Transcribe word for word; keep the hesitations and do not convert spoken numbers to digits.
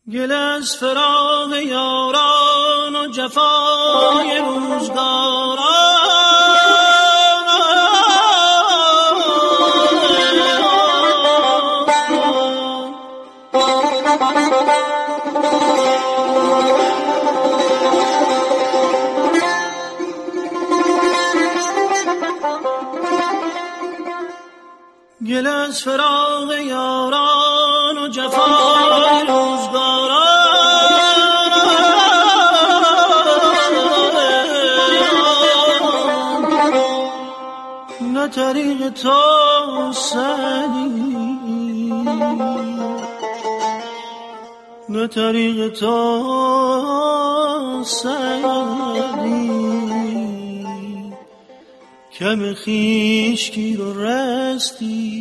گل از فراق یاران و جفای روزگاران، گل از فراق یاران و جفای روزگاران، نه طریق تو سدی نه طریق تو سدی، کم خویش گیر و رستی